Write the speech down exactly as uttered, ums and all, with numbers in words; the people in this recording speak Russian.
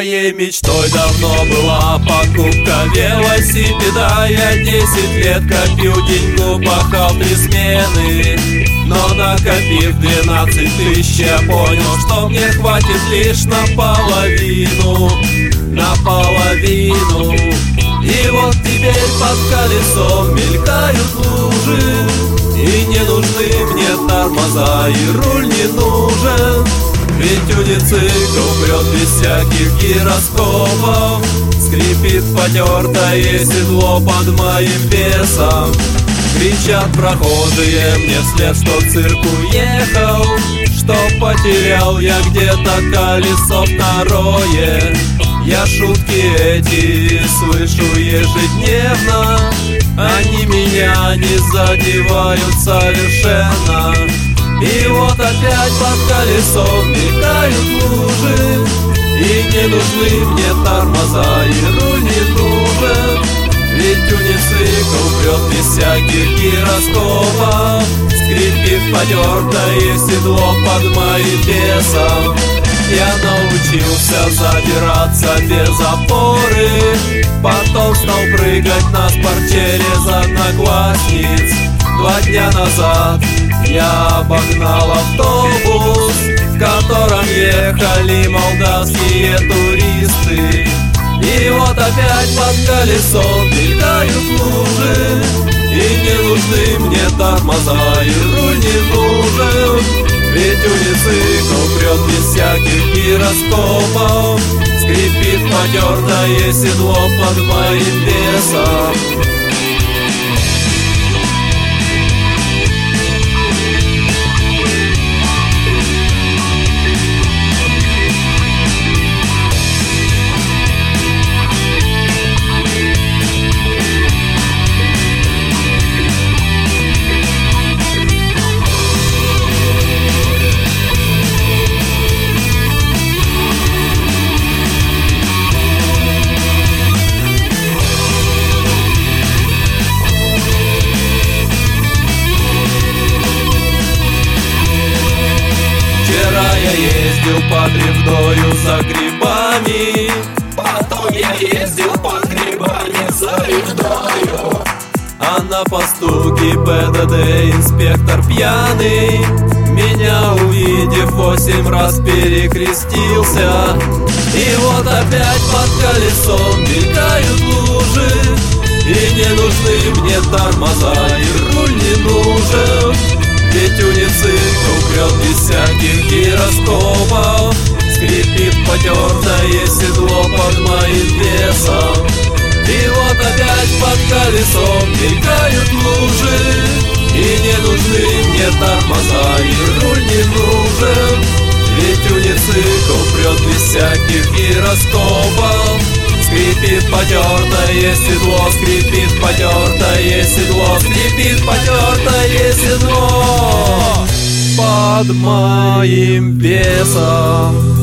Моей мечтой давно была покупка велосипеда. Я десять лет копил деньгу, пахал три смены, но накопив двенадцать тысяч, я понял, что мне хватит лишь наполовину, наполовину. И вот теперь под колесом мелькают лужи, и не нужны мне тормоза, и руль не нужен. Ведь уницикл прет без всяких гироскопов, скрипит потертое седло под моим весом. Кричат прохожие мне вслед, что цирк уехал, что потерял я где-то колесо второе. Я шутки эти слышу ежедневно, они меня не задевают совершенно. И вот опять под колесом мелькают лужи, и не нужны мне тормоза, и руль не нужен. Ведь уницикл прет без всяких гироскопов, скрипит потертое седло под моим весом. Я научился забираться без опоры, потом стал прыгать на спорт через одноклассниц. Два дня назад я обогнал автобус, в котором ехали молдавские туристы. И вот опять под колесом мелькают лужи, и не нужны мне тормоза, и руль не нужен. Ведь уницикл прет без всяких гироскопов, скрипит потертое седло под моим весом. Я ездил под Ревдою за грибами, потом я ездил под грибами за Ревдою. А на посту ГИБДД инспектор пьяный, меня увидев, восемь раз перекрестился. И вот опять под колесом мелькают лужи, и не нужны мне тормоза, и руль не нужен. Ведь уницикл прет без всяких гироскопов, скрипит потертое седло под моим весом. И вот опять под колесом мелькают лужи, и не нужны мне тормоза, и руль не нужен. Ведь уницикл прет без всяких гироскопов, скрипит потертое седло, скрипит потертое седло, скрипит потертое седло под моим весом.